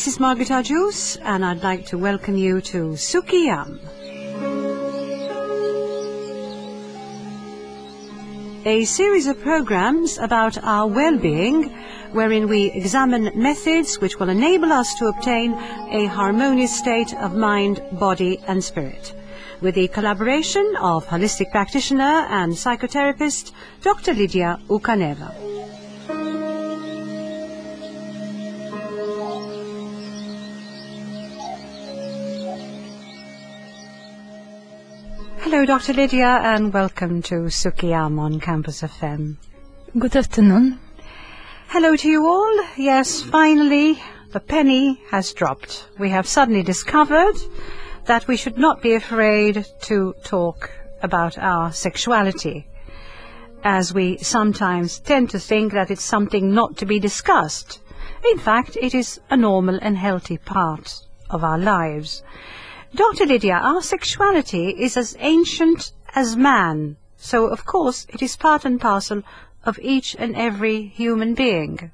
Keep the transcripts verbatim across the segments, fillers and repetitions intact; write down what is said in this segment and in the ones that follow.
this is Margaret Arjus, and I'd like to welcome you to Sukiyam, a series of programs about our well-being, wherein we examine methods which will enable us to obtain a harmonious state of mind, body and spirit, with the collaboration of holistic practitioner and psychotherapist Doctor Lydia Ukaneva. Hello, Doctor Lydia, and welcome to Sukiyam on Campus F M. Good afternoon. Hello to you all. Yes, finally, the penny has dropped. We have suddenly discovered that we should not be afraid to talk about our sexuality, as we sometimes tend to think that it's something not to be discussed. In fact, it is a normal and healthy part of our lives. Doctor Lydia, our sexuality is as ancient as man, so of course it is part and parcel of each and every human being.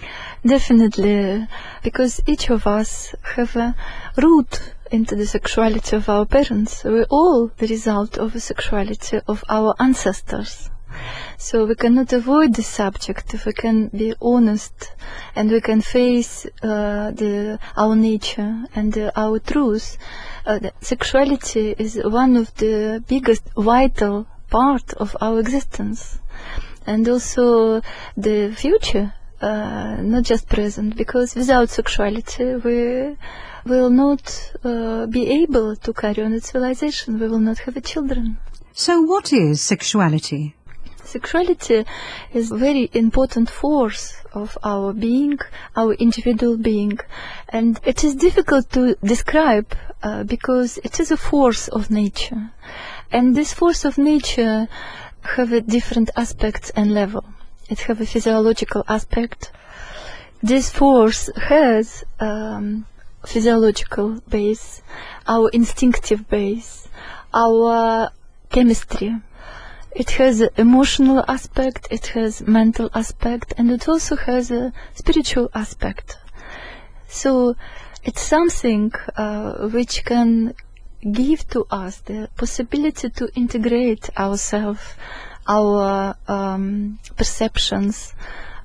Definitely, because each of us have a root into the sexuality of our parents. We're all the result of the sexuality of our ancestors. So we cannot avoid this subject if we can be honest and we can face uh, the, our nature and uh, our truth. Uh, the sexuality is one of the biggest vital part of our existence, and also the future, uh, not just present, because without sexuality we will not uh, be able to carry on the civilization. We will not have children. So what is sexuality? Sexuality is a very important force of our being, our individual being, and it is difficult to describe uh, because it is a force of nature, and this force of nature have a different aspects and level. It have a physiological aspect. This force has um, physiological base, our instinctive base, our chemistry. It has an emotional aspect, it has mental aspect, and it also has a spiritual aspect. So it's something uh, which can give to us the possibility to integrate ourselves, our um, perceptions,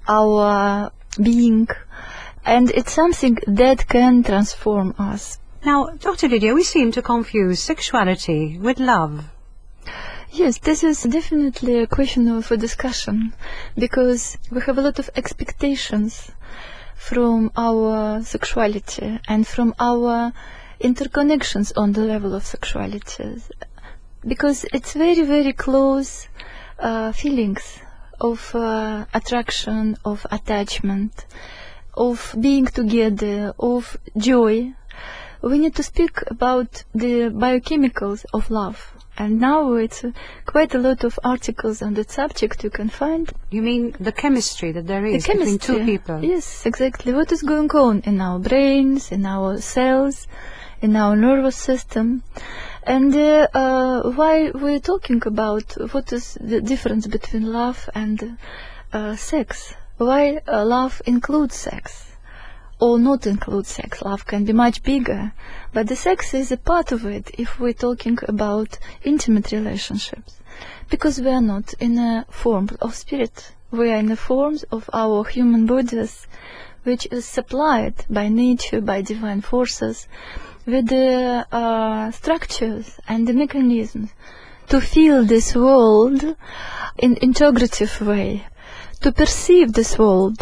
our being, and it's something that can transform us. Now, Doctor Lydia, we seem to confuse sexuality with love. Yes, this is definitely a question of a discussion, because we have a lot of expectations from our sexuality and from our interconnections on the level of sexuality, because it's very, very close uh, feelings of uh, attraction, of attachment, of being together, of joy. We need to speak about the biochemicals of love. And now it's uh, quite a lot of articles on that subject you can find. You mean the chemistry that there is the between two people? Yes, exactly. What is going on in our brains, in our cells, in our nervous system. And uh, uh, why we're talking about what is the difference between love and uh, sex. Why uh, love includes sex. Or not include sex. Love can be much bigger, but the sex is a part of it if we're talking about intimate relationships, because we are not in a form of spirit. We are in the forms of our human bodies, which is supplied by nature, by divine forces, with the uh, structures and the mechanisms to feel this world in integrative way, to perceive this world.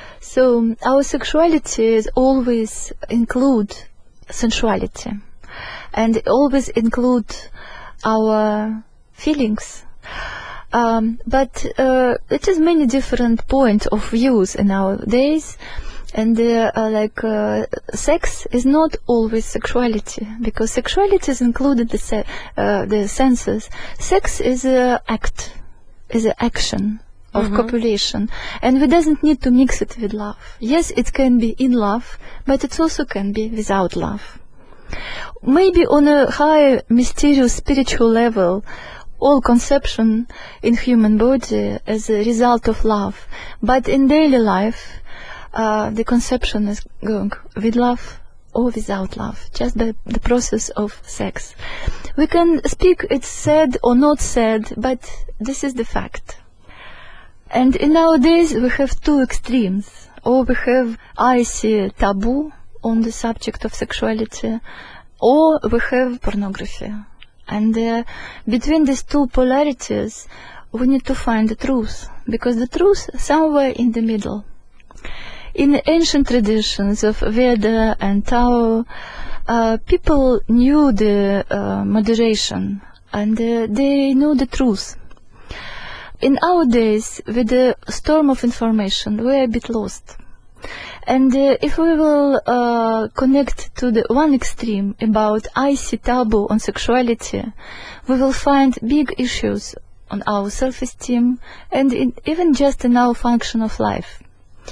So our sexuality is always include sensuality, and always include our feelings. Um, but uh, it is many different points of views in our days, and uh, uh, like uh, sex is not always sexuality, because sexuality is included the se uh, the senses. Sex is an act, is an action of mm-hmm. copulation, and we doesn't need to mix it with love. Yes, it can be in love, but it also can be without love. Maybe on a high, mysterious, spiritual level, all conception in human body as a result of love, but in daily life, uh, the conception is going with love or without love, just by the process of sex. We can speak it's said or not said, but this is the fact. And in nowadays we have two extremes. Or we have icy taboo on the subject of sexuality, or we have pornography. And uh, between these two polarities, we need to find the truth, because the truth is somewhere in the middle. In ancient traditions of Veda and Tao, uh, people knew the uh, moderation, and uh, they knew the truth. In our days, with the storm of information, we are a bit lost. And uh, if we will uh, connect to the one extreme about icy taboo on sexuality, we will find big issues on our self-esteem and in, even just in our function of life.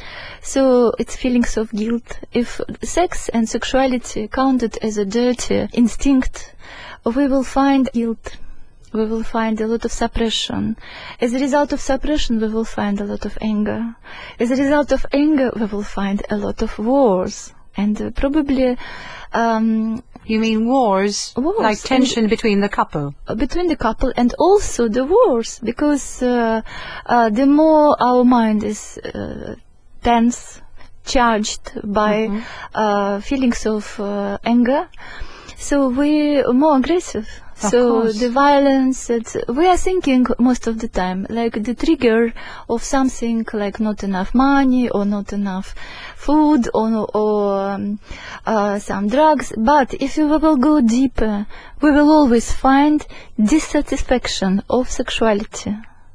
So it's feelings of guilt. If sex and sexuality counted as a dirty instinct, we will find guilt. We will find a lot of suppression. As a result of suppression, we will find a lot of anger. As a result of anger, we will find a lot of wars. And uh, probably... Um, you mean wars? Wars. Like tension between the couple? Uh, between the couple and also the wars. Because uh, uh, the more our mind is uh, tense, charged by mm-hmm. uh, feelings of uh, anger, so we're more aggressive. Of so course. The violence that we are thinking most of the time, like the trigger of something like not enough money or not enough food or, or um, uh, some drugs. But if we will go deeper, we will always find dissatisfaction of sexuality.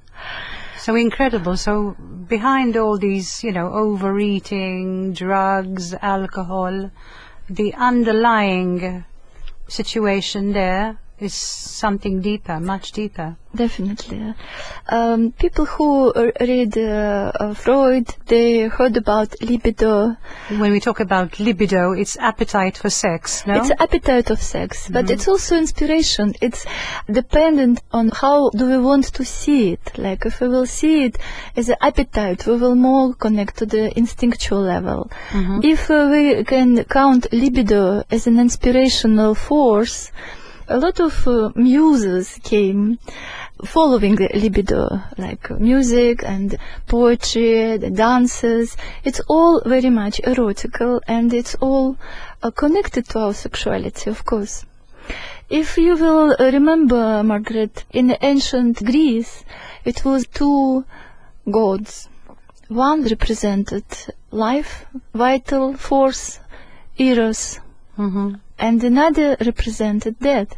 So incredible. So behind all these, you know, overeating, drugs, alcohol, the underlying situation there is something deeper, much deeper. Definitely. Um, people who uh, read uh, uh, Freud, they heard about libido. When we talk about libido, it's appetite for sex, no? It's appetite of sex, Mm-hmm. but it's also inspiration. It's dependent on how do we want to see it. Like if we will see it as an appetite, we will more connect to the instinctual level. Mm-hmm. If uh, we can count libido as an inspirational force, a lot of uh, muses came following the libido, like uh, music and poetry, the dances. It's all very much erotical, and it's all uh, connected to our sexuality, of course. If you will remember, Margaret, in ancient Greece, it was two gods. One represented life, vital force, Eros, Mm-hmm. and another represented death,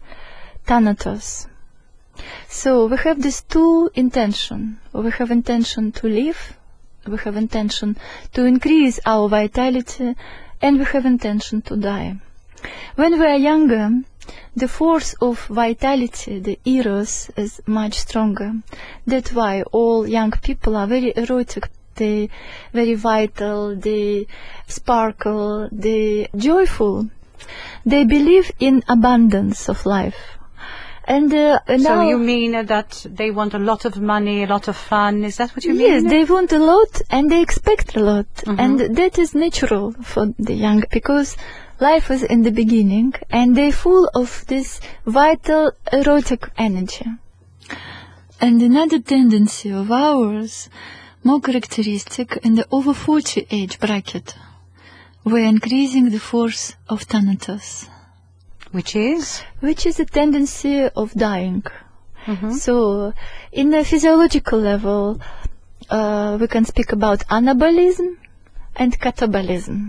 Thanatos. So we have these two intentions. We have intention to live, we have intention to increase our vitality, and we have intention to die. When we are younger, the force of vitality, the Eros, is much stronger. That's why all young people are very erotic. They very vital, they sparkle, they joyful. They believe in abundance of life. And uh, So now, you mean uh, that they want a lot of money, a lot of fun? Is that what you yes, mean? they want a lot and they expect a lot. Mhm. And that is natural for the young, because life is in the beginning and they're full of this vital erotic energy. And another tendency of ours, more characteristic in the over forty age bracket, we're increasing the force of Thanatos, Which is? which is a tendency of dying. Mhm. So, in a physiological level, uh, we can speak about anabolism and catabolism,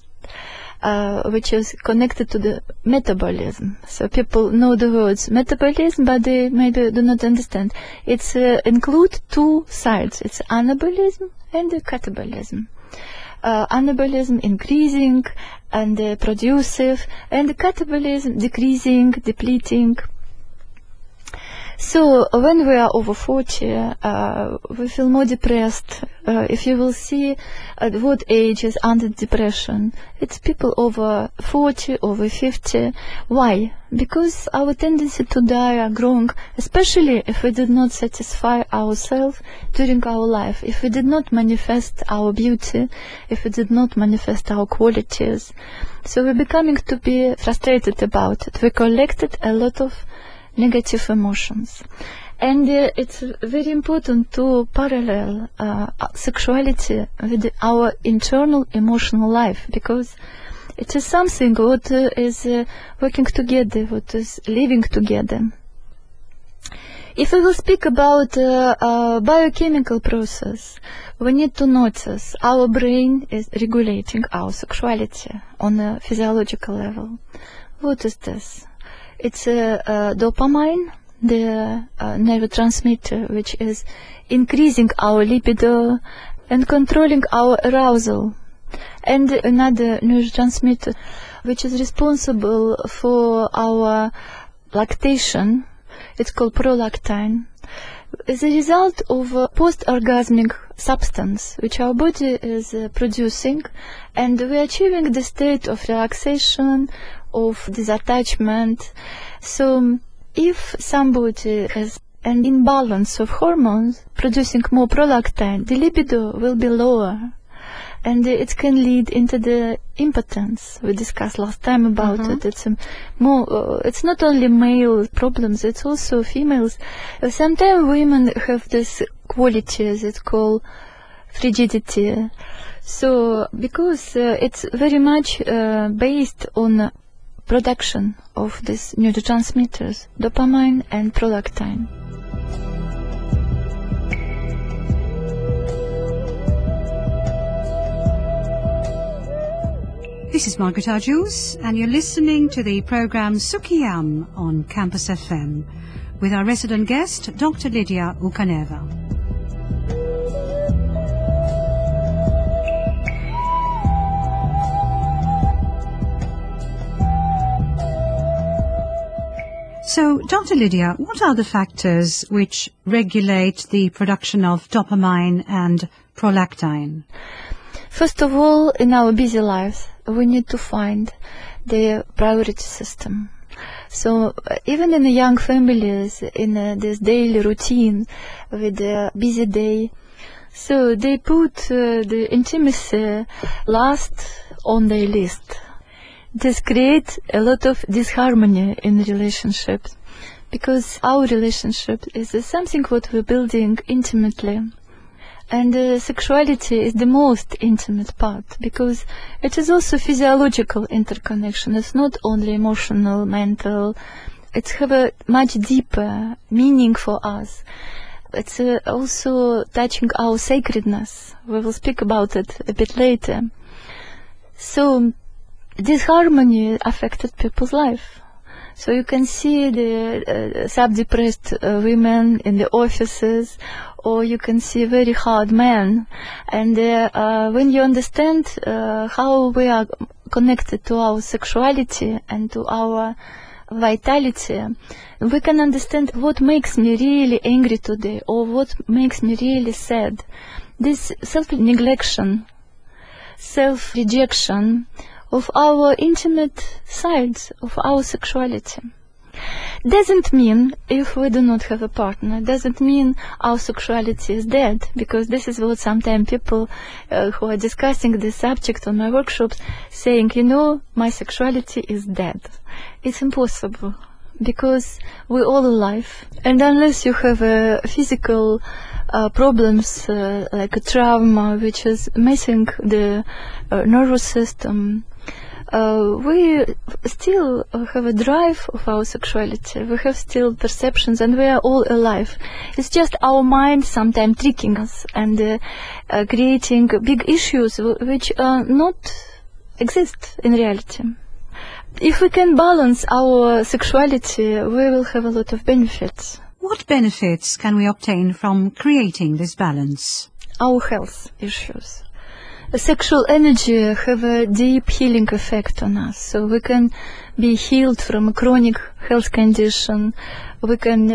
uh, which is connected to the metabolism. So people know the words metabolism, but they maybe do not understand. It's uh, include two sides. It's anabolism and the catabolism. Uh, anabolism increasing and uh, producive, and the catabolism decreasing, depleting. So when we are over forty, uh, we feel more depressed. Uh, if you will see at what age is under depression, it's people over forty, over fifty. Why? Because our tendency to die are growing, especially if we did not satisfy ourselves during our life, if we did not manifest our beauty, if we did not manifest our qualities. So we're becoming to be frustrated about it. We collected a lot of negative emotions. And uh, it's very important to parallel uh, sexuality with our internal emotional life, because it is something what uh, is uh, working together, what is living together. If we will speak about uh, uh, biochemical process, we need to notice our brain is regulating our sexuality on a physiological level. What is this? It's a, a dopamine, the uh, neurotransmitter, which is increasing our libido and controlling our arousal. And another neurotransmitter, which is responsible for our lactation, it's called prolactin, is a result of a post-orgasmic substance which our body is uh, producing, and we are achieving the state of relaxation, of disattachment. So if somebody has an imbalance of hormones producing more prolactin, the libido will be lower, and it can lead into the impotence we discussed last time about mm-hmm. it. It's a more. Uh, it's not only male problems; it's also females. Uh, sometimes women have this qualities. It's called frigidity. So because uh, it's very much uh, based on production of these neurotransmitters, dopamine and prolactin. This is Margaret Arjus, and you're listening to the program Sukiyam on Campus F M with our resident guest, Doctor Lydia Ukaneva. So, Doctor Lydia, what are the factors which regulate the production of dopamine and prolactin? First of all, in our busy lives, we need to find the priority system. So even in the young families, in uh, this daily routine with a busy day, so they put uh, the intimacy last on their list. This creates a lot of disharmony in relationships, because our relationship is uh, something what we're building intimately. And uh, sexuality is the most intimate part, because it is also physiological interconnection. It's not only emotional, mental. It's have a much deeper meaning for us. It's uh, also touching our sacredness. We will speak about it a bit later. So this harmony affected people's life. So you can see the uh, sub-depressed uh, women in the offices, or you can see very hard men. And uh, uh, when you understand uh, how we are connected to our sexuality and to our vitality, we can understand what makes me really angry today, or what makes me really sad. This self-neglection, self-rejection of our intimate sides of our sexuality. Doesn't mean if we do not have a partner, doesn't mean our sexuality is dead, because this is what sometimes people uh, who are discussing this subject on my workshops saying, you know, my sexuality is dead. It's impossible, because we're all alive, and unless you have a physical uh, problems uh, like a trauma which is messing the uh, nervous system, Uh, we still have a drive of our sexuality. We have still perceptions, and we are all alive. It's just our mind sometimes tricking us and uh, uh, creating big issues w- which uh, not exist in reality. If we can balance our sexuality, we will have a lot of benefits. What benefits can we obtain from creating this balance? Our health issues. Sexual energy have a deep healing effect on us, so we can be healed from a chronic health condition. We can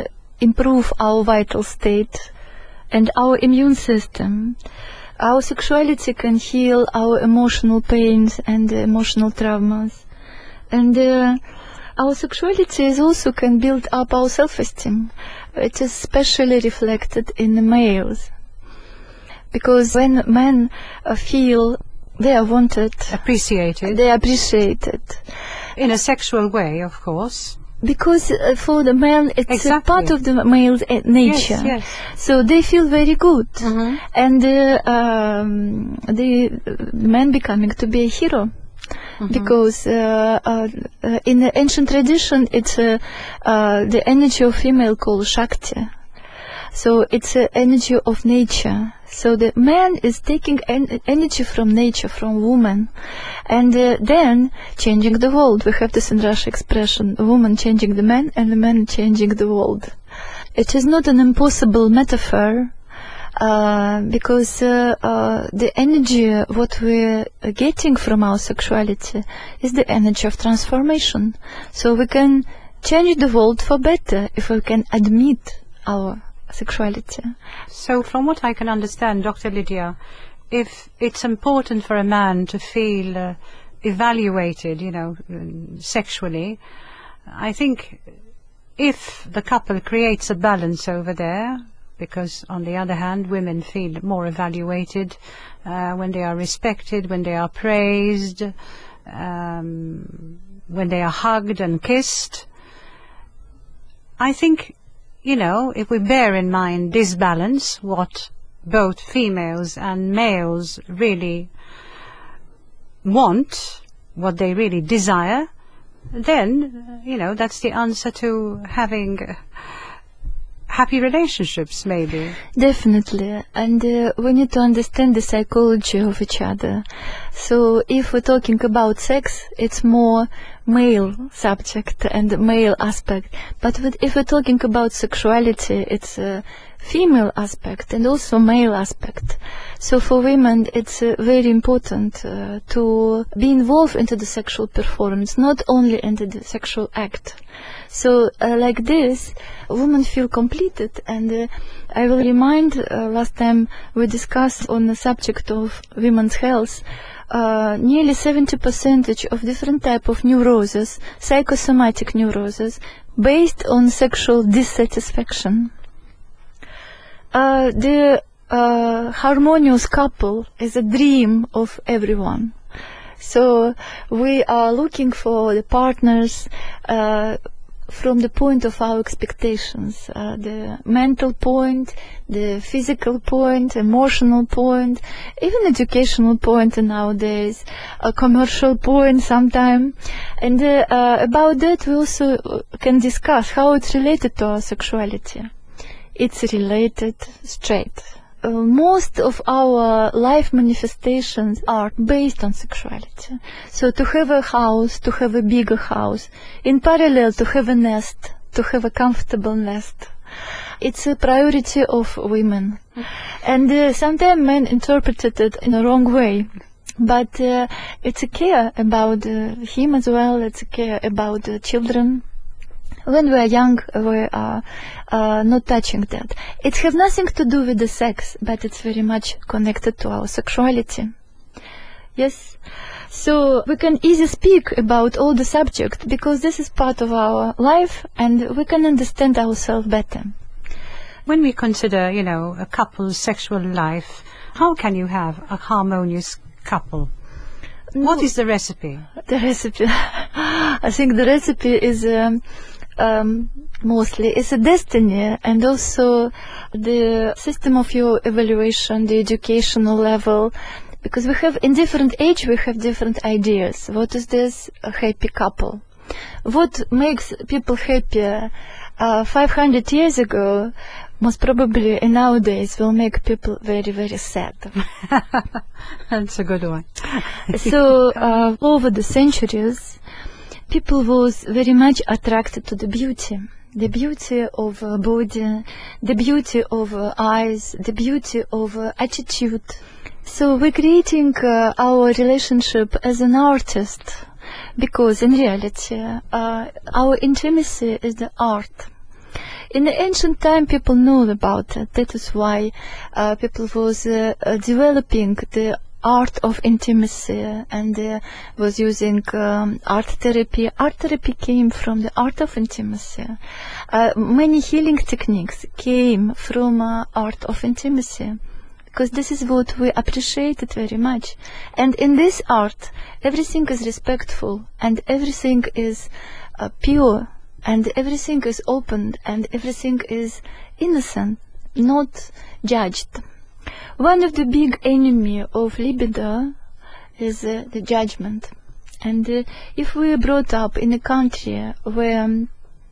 improve our vital state and our immune system. Our sexuality can heal our emotional pains and emotional traumas. And uh, our sexuality is also can build up our self-esteem. It is especially reflected in the males. Because when men uh, feel they are wanted, Appreciated. they are appreciated. In a sexual way, of course. Because uh, for the man, it's Exactly. a part of the male's uh, nature. Yes, yes. So they feel very good. Mhm. And uh, um, the uh, man becoming to be a hero. Mhm. Because uh, uh, uh, in the ancient tradition, it's uh, uh, the energy of female called Shakti. So it's an energy of nature. So the man is taking en energy from nature, from woman, and uh, then changing the world. We have this in Russia expression, woman changing the man and the man changing the world. It is not an impossible metaphor, uh, because uh, uh, the energy, what we're getting from our sexuality, is the energy of transformation. So we can change the world for better if we can admit our sexuality. So from what I can understand, Doctor Lydia, if it's important for a man to feel uh, evaluated, you know, sexually, I think if the couple creates a balance over there, because on the other hand, women feel more evaluated uh, when they are respected, when they are praised, um, when they are hugged and kissed. I think, you know, if we bear in mind this balance, what both females and males really want, what they really desire, then, you know, that's the answer to having happy relationships, maybe. Definitely. And uh, we need to understand the psychology of each other. So if we're talking about sex, it's more male subject and male aspect. But with, if we're talking about sexuality, it's a female aspect and also male aspect. So for women, it's uh, very important uh, to be involved into the sexual performance, not only into the sexual act. So uh, like this, women feel completed. And uh, I will remind, uh, last time we discussed on the subject of women's health, uh, nearly seventy percent of different type of neuroses, psychosomatic neuroses, based on sexual dissatisfaction. Uh, the uh, harmonious couple is a dream of everyone. So we are looking for the partners uh, from the point of our expectations, uh, the mental point, the physical point, emotional point, even educational point nowadays, a commercial point sometime. And uh, uh, about that we also can discuss how it's related to our sexuality. It's related straight. Uh, most of our life manifestations are based on sexuality. So to have a house, to have a bigger house, in parallel to have a nest, to have a comfortable nest, it's a priority of women. And uh, sometimes men interpreted it in a wrong way. But uh, it's a care about uh, him as well, it's a care about the children. When we are young, we are uh, not touching that. It has nothing to do with the sex, but it's very much connected to our sexuality. Yes? So we can easily speak about all the subject, because this is part of our life, and we can understand ourselves better. When we consider, you know, a couple's sexual life, how can you have a harmonious couple? What is the recipe? The recipe, I think the recipe is um, um, mostly it's a destiny, and also the system of your evaluation, the educational level, because we have in different age we have different ideas. What is this a happy couple? What makes people happier uh, five hundred years ago, most probably in nowadays will make people very, very sad. That's a good one. So uh, over the centuries, people was very much attracted to the beauty. The beauty of uh, body, the beauty of uh, eyes, the beauty of uh, attitude. So we're creating uh, our relationship as an artist, because in reality uh, our intimacy is the art. In the ancient time, people knew about it. That is why uh, people was uh, uh, developing the art of intimacy and uh, was using um, art therapy. Art therapy came from the art of intimacy. Uh, many healing techniques came from uh, art of intimacy, because this is what we appreciated very much. And in this art, everything is respectful, and everything is uh, pure, and everything is open, and everything is innocent, not judged. One of the big enemy of libido is uh, the judgment. And uh, if we are brought up in a country where um,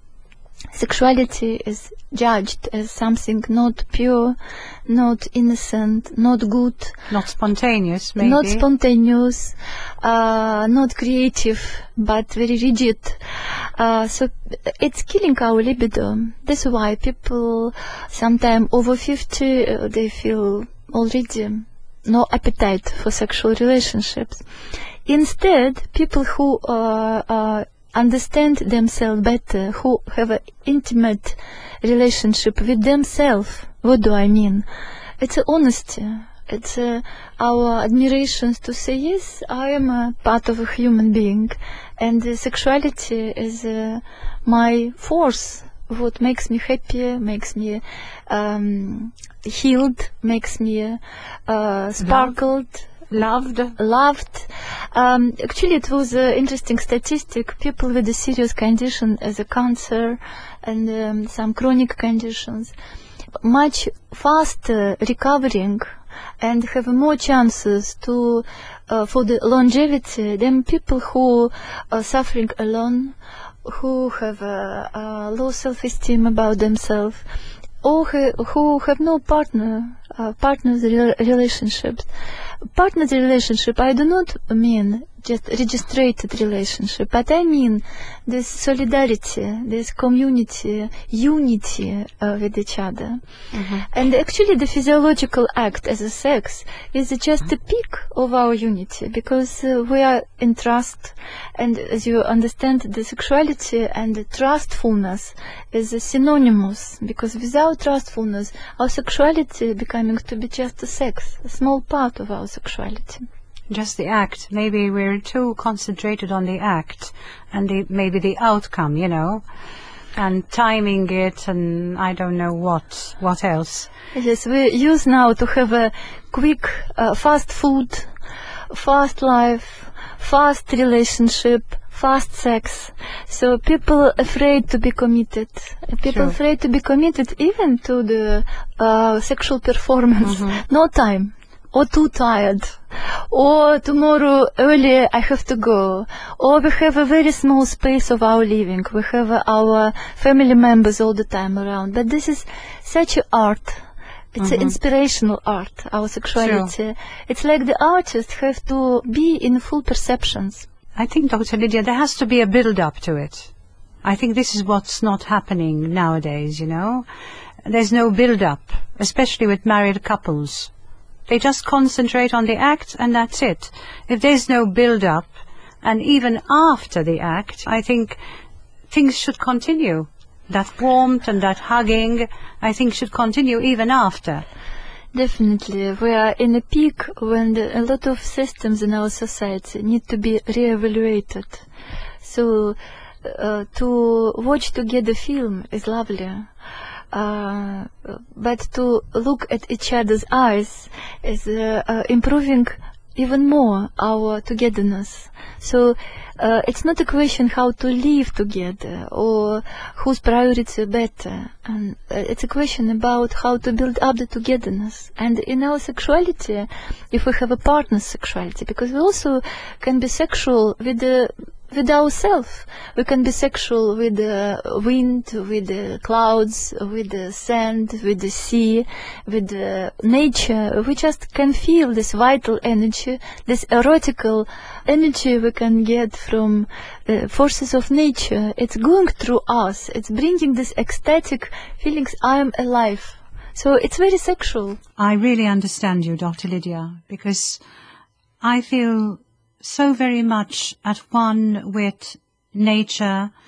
sexuality is judged as something not pure, not innocent, not good, not spontaneous, maybe. Not spontaneous, uh, not creative, but very rigid. Uh, so it's killing our libido. That's why people, sometimes over fifty, uh, they feel already no appetite for sexual relationships. Instead, people who uh, uh, understand themselves better, who have an intimate relationship with themselves. What do I mean? It's a honesty. It's uh, our admiration to say, yes, I am a part of a human being, and uh, sexuality is uh, my force. What makes me happy, makes me um, healed, makes me uh, sparkled. Loved. Loved. Um, actually, it was an interesting statistic. People with a serious condition as a cancer and um, some chronic conditions, much faster recovering and have more chances to uh, for the longevity than people who are suffering alone, who have a, a low self-esteem about themselves, or who, who have no partner, uh, partners re relationships. Partners relationship, I do not mean just registered relationship, but I mean this solidarity, this community, unity uh, with each other. Mm-hmm. And actually the physiological act as a sex is just a peak of our unity, because uh, we are in trust, and as you understand, the sexuality and the trustfulness is synonymous, because without trustfulness, our sexuality becoming to be just a sex, a small part of our sexuality. Just the act. Maybe we're too concentrated on the act and the, maybe the outcome, you know, and timing it, and I don't know what, what else. Yes, we use now to have a quick, uh, fast food, fast life, fast relationship, fast sex. So people afraid to be committed. People Sure. afraid to be committed even to the uh, sexual performance. Mm-hmm. No time. Or too tired, or tomorrow early I have to go, or we have a very small space of our living, we have uh, our family members all the time around. But this is such an art. It's mm-hmm. an inspirational art, our sexuality. Sure. It's like the artists have to be in full perceptions. I think, Doctor Lydia, there has to be a build-up to it. I think this is what's not happening nowadays, you know. There's no build-up, especially with married couples. They just concentrate on the act and that's it. If there's no build-up, and even after the act, I think things should continue. That warmth and that hugging, I think, should continue even after. Definitely. We are in a peak when the, a lot of systems in our society need to be re-evaluated. So uh, to watch together film is lovely. Uh, but to look at each other's eyes is uh, uh, improving even more our togetherness. So uh, it's not a question how to live together or whose priority better. And uh, it's a question about how to build up the togetherness. And in our sexuality, if we have a partner's sexuality, because we also can be sexual with the with ourselves. We can be sexual with the wind, with the clouds, with the sand, with the sea, with the nature. We just can feel this vital energy, this erotical energy we can get from the forces of nature. It's going through us. It's bringing this ecstatic feelings, I am alive. So it's very sexual. I really understand you, Doctor Lydia, because I feel so very much at one with nature,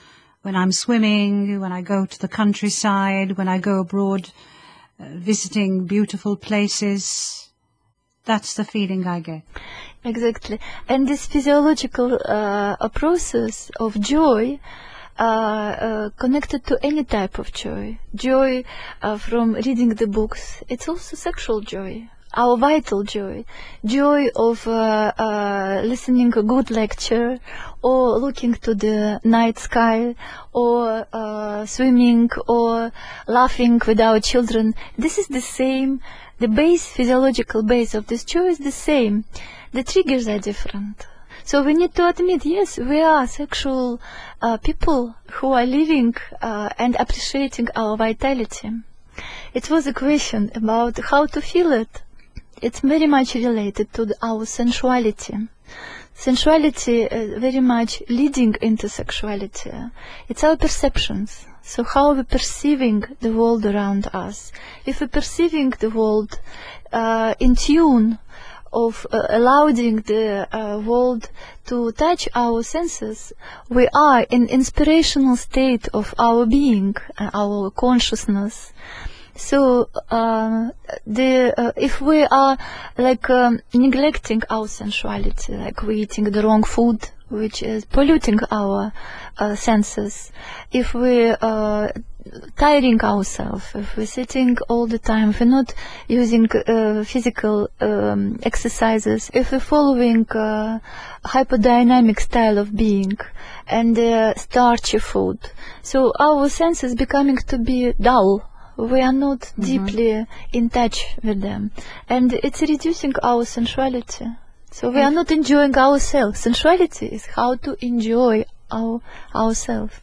when I'm swimming, when I go to the countryside, when I go abroad, uh, visiting beautiful places. That's the feeling I get. Exactly. And this physiological uh, process of joy uh, uh, connected to any type of joy. Joy uh, from reading the books. It's also sexual joy. Our vital joy, joy of uh, uh, listening a good lecture, or looking to the night sky, or uh, swimming, or laughing with our children. This is the same. The base, physiological base of this joy is the same. The triggers are different. So we need to admit, yes, we are sexual uh, people who are living uh, and appreciating our vitality. It was a question about how to feel it. It's very much related to the, our sensuality. Sensuality is very much leading into sexuality. It's our perceptions. So how are we perceiving the world around us? If we're perceiving the world uh, in tune of uh, allowing the uh, world to touch our senses, we are in inspirational state of our being, uh, our consciousness. So, uh, the uh, if we are like um, neglecting our sensuality, like we're eating the wrong food, which is polluting our uh, senses, if we're uh, tiring ourselves, if we're sitting all the time, if we're not using uh, physical um, exercises, if we're following uh, hypodynamic style of being and uh, starchy food, so our senses becoming to be dull. We are not mm-hmm. deeply in touch with them, and it's reducing our sensuality. So we are not enjoying ourselves. Sensuality is how to enjoy our ourselves.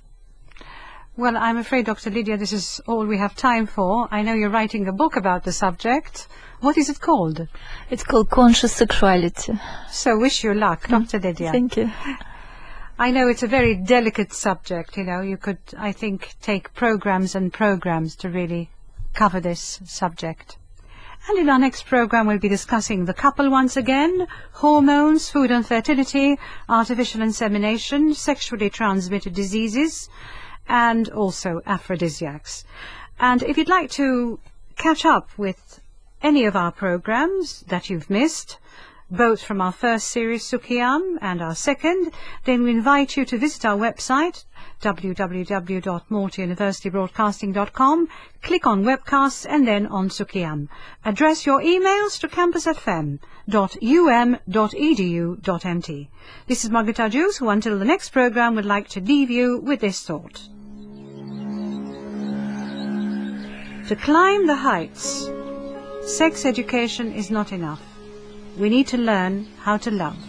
Well, I'm afraid, Doctor Lydia, this is all we have time for. I know you're writing a book about the subject. What is it called? It's called Conscious Sexuality. So wish you luck, mm. Doctor Lydia. Thank you. I know it's a very delicate subject, you know. You could, I think, take programs and programs to really cover this subject. And in our next program, we'll be discussing the couple once again, hormones, food and fertility, artificial insemination, sexually transmitted diseases, and also aphrodisiacs. And if you'd like to catch up with any of our programs that you've missed, both from our first series, Sukiyam, and our second, then we invite you to visit our website, w w w dot malta university broadcasting dot com, click on webcasts and then on Sukiyam. Address your emails to campus f m dot u m dot e d u dot m t. This is Margaret Ajus, who until the next program would like to leave you with this thought. To climb the heights, sex education is not enough. We need to learn how to love.